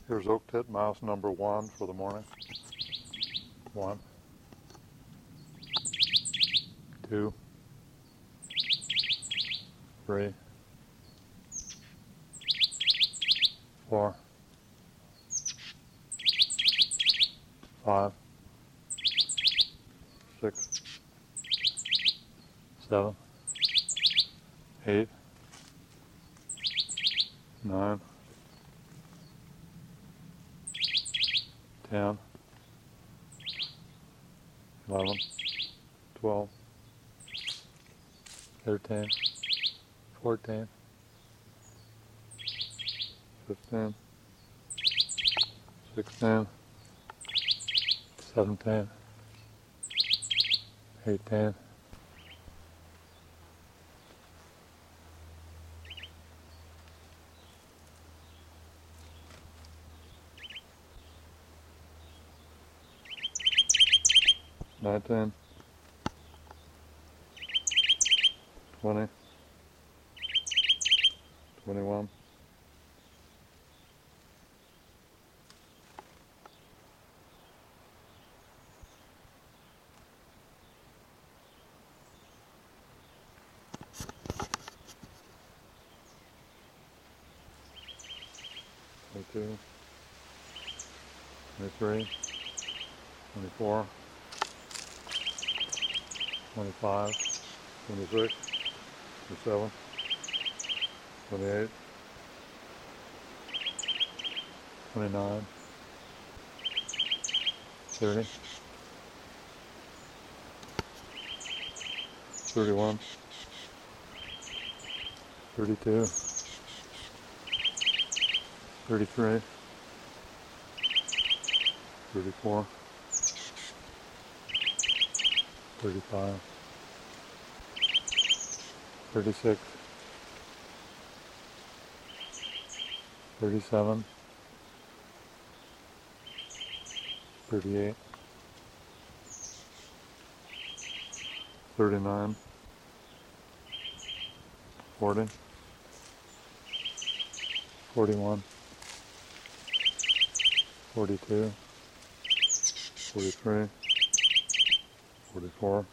Here's oak tit mouse number 1 for the morning. 1, 2, 3, 4, 5, 6, 7, 8, 9, 10, 11, 12, 13, 14, 15, 16, 17, 18, 19, 20, 21, 22, 23, 24, 25, 26, 27, 28, 29, 30, 31, 32, 33, 34, 35, 36, 37, 38, 39, 40, 41, 42, 43, 44,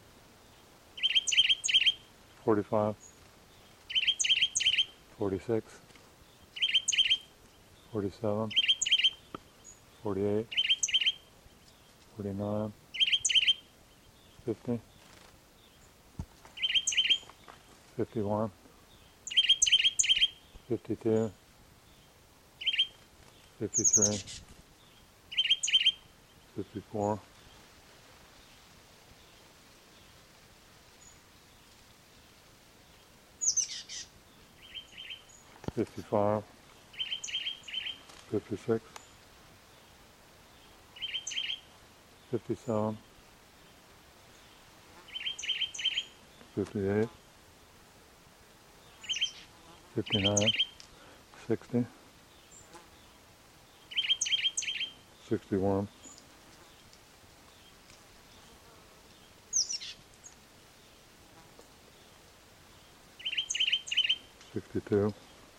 45, 46, 47, 48, 49, 50, 51, 52, 53, 54, 55, 56, 57, 58, 59, 60, 61, 62,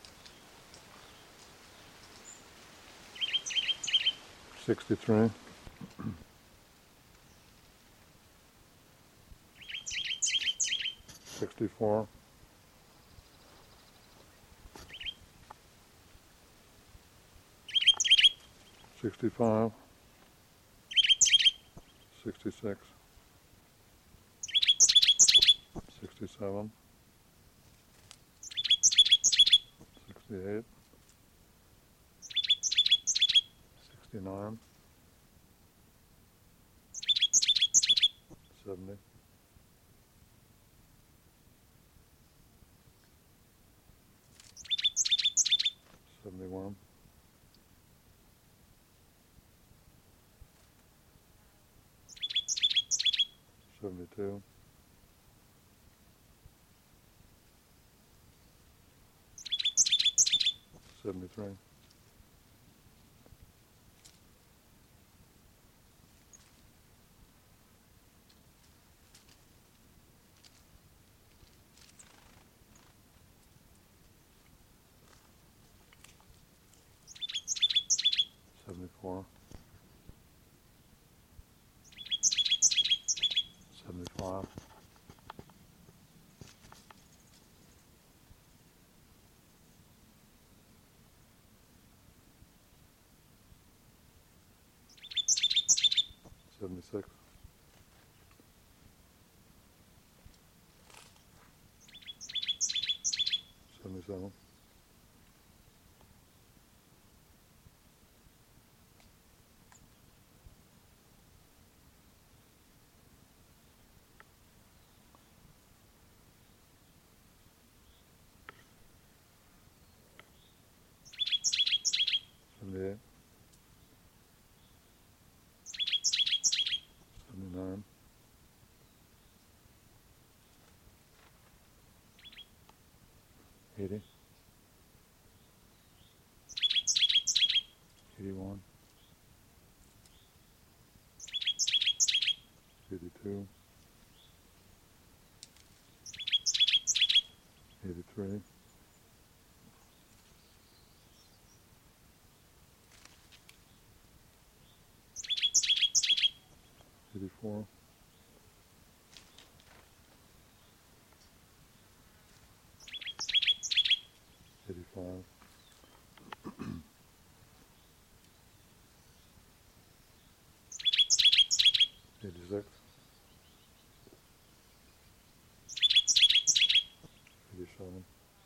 63, 64, 65, 66, 67, 68, 69, 70, 71, 72, 73, 74, 74, 75, 76, 77, 78, 79, 80, 81, 82, 83, 84, 85, 86, 87,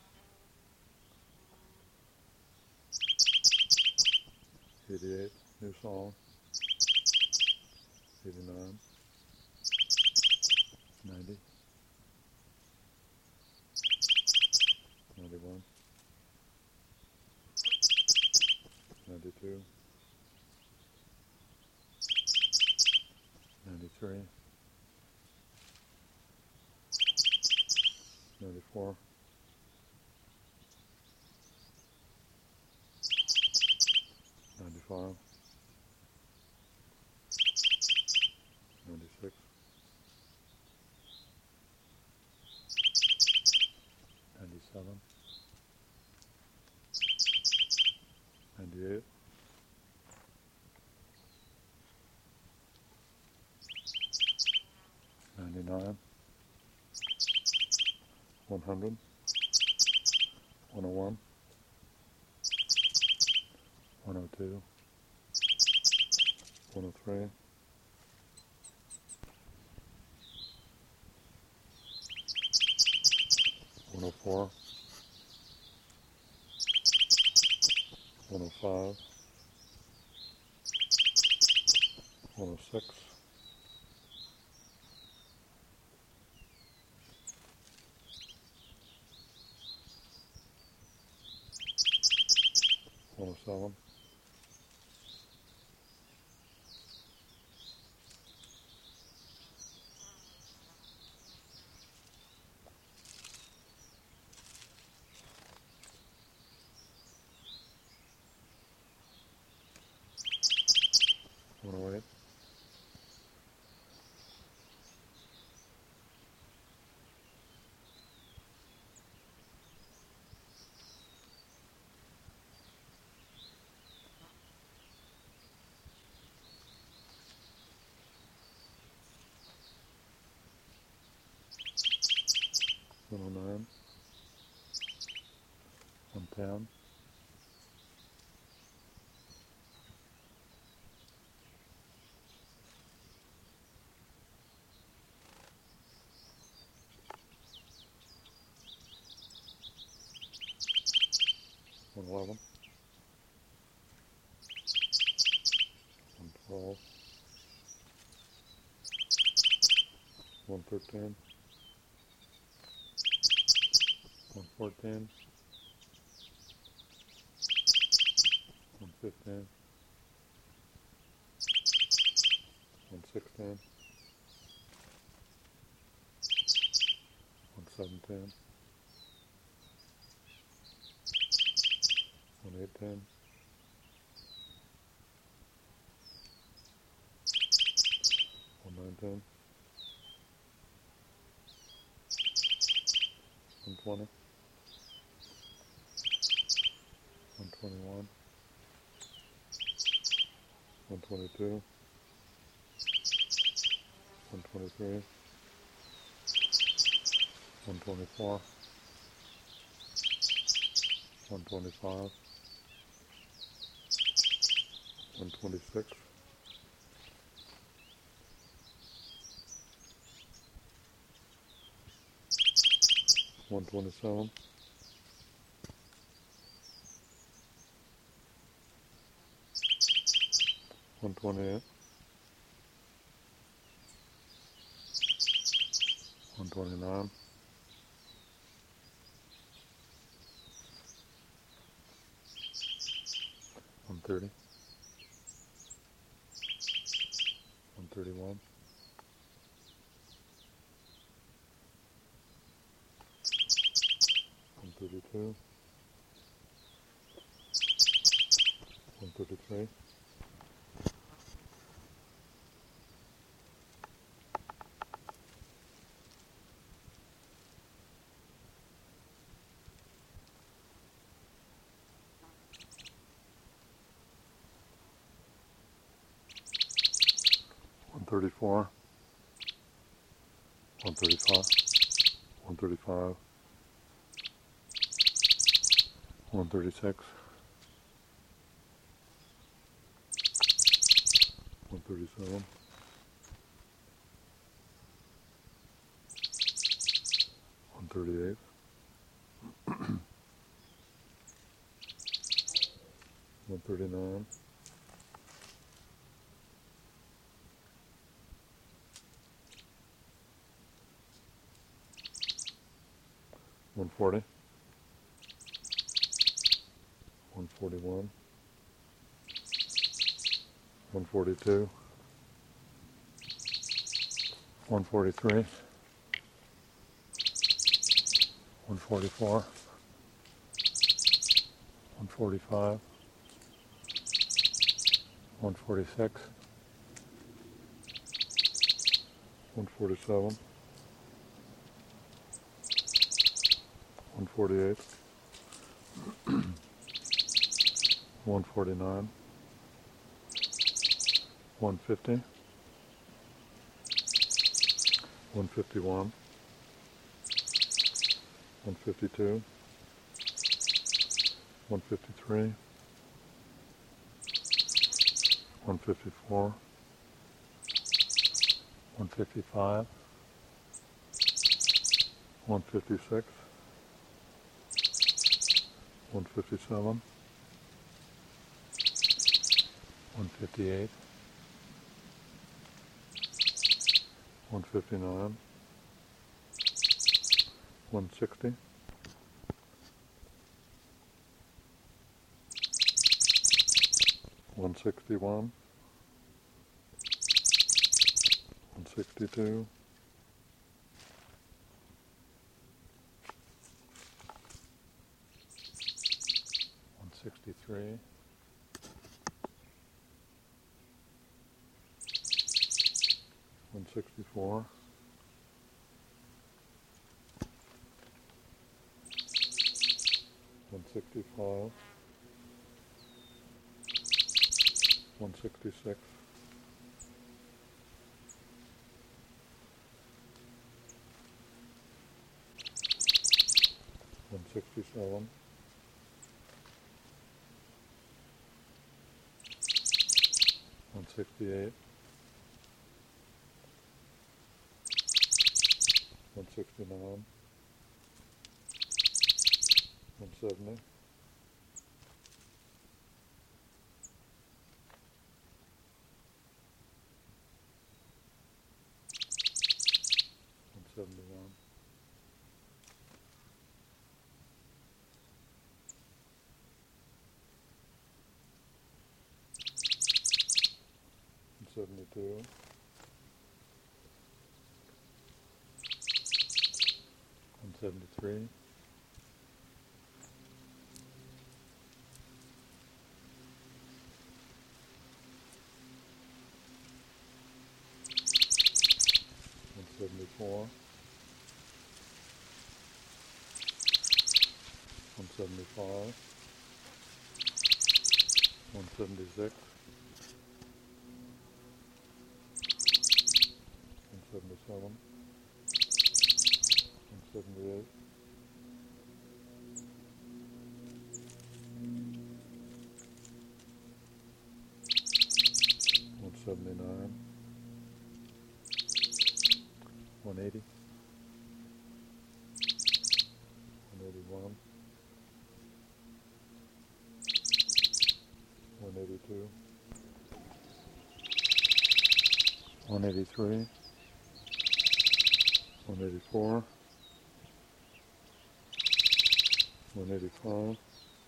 88, new song, 89, 90, 91, 92, 93, 94, 95, 96, 97, 98, 99, 100, 101, 102, 103, 104, 105, 106, 107, 108, 109, 110, 111, 112, 113, 114, 115, 116, 117, 118, 119, 120, 121, 122, 123, 124, 125, 126, 127, 128, 129, 130, 131, 132, 133, 134, 135, 135, 136, 137, 138, 139, 140, 141, 142, 143, 144, 145, 146, 147, 148, 149, 150, 151, 152, 153, 154, 155, 156, 157, 158, 159, 160, 161, 162, 163, 164, 165, 166, 167, 168, 169, 170, 171, 172, 173, 174, 175, 176, 177, 178, 179, 180, 181, 182, 183, 184, 185,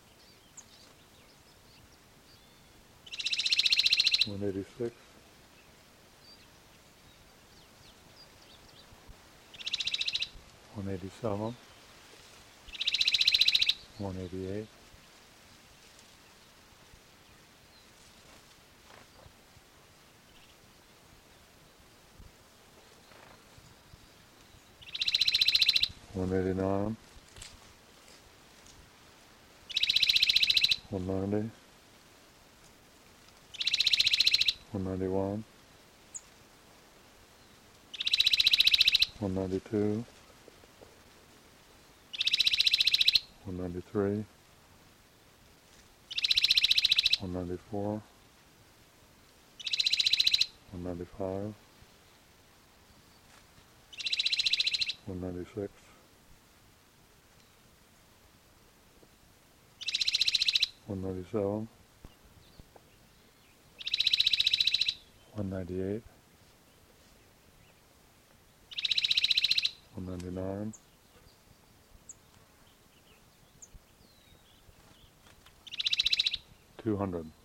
186, 187, 188, 189, 190, 191, 192, 193, 194, 195, 196, 197, 198, 199, 200.